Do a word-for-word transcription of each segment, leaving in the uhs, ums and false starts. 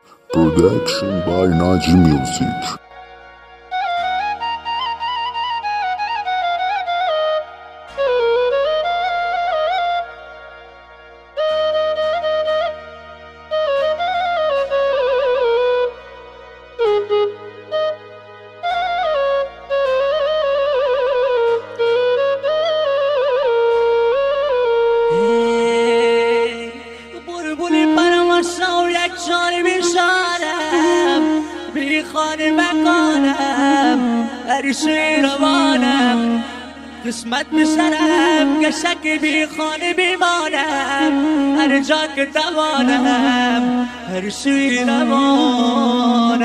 Production by Naji Music. بی خانه مکانم عریشی روانم قسمت بسرم گشک بی خانه بیمانم هر جا که توانم عریشی روانم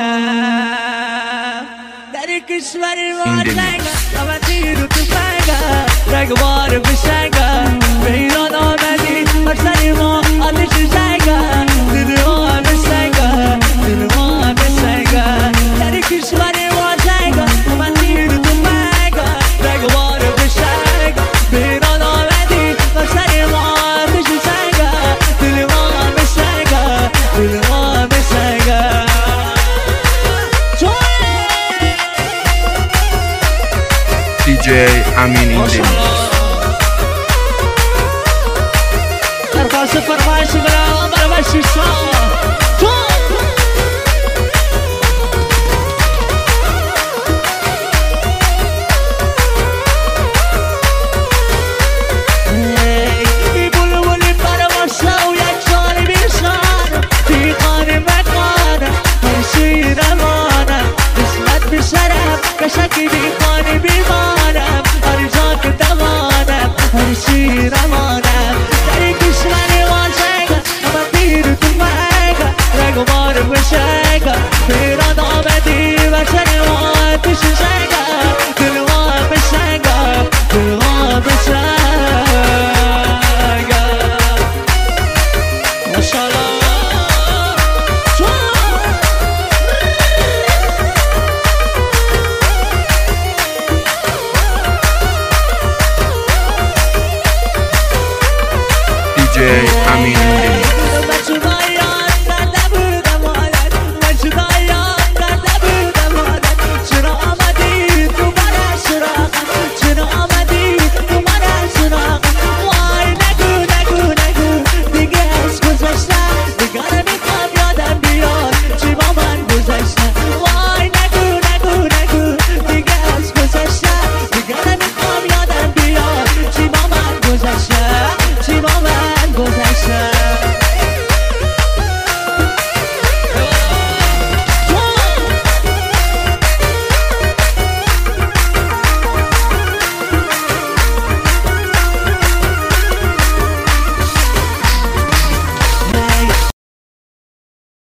در کشور ما جنگم همه تیر و تفنگم رگوار بشنگم به ایران آمدی بر سر ما آتش جنگم دل ما همه سنگم دل ما همه سنگم در کشور ما جنگم همه تیر و تفنگم رگوار بشنگم به ایران آمدی بر سر ما آتش جنگم دل ما همه سنگم دل ما همه سنگم دی جی امین ایندی درخواست فرمایش برام برای شیشا بی بلبلی برای شو یک جان بیشان بی خانه مکانم هر شی روانم قسمت بشرم کشکی بی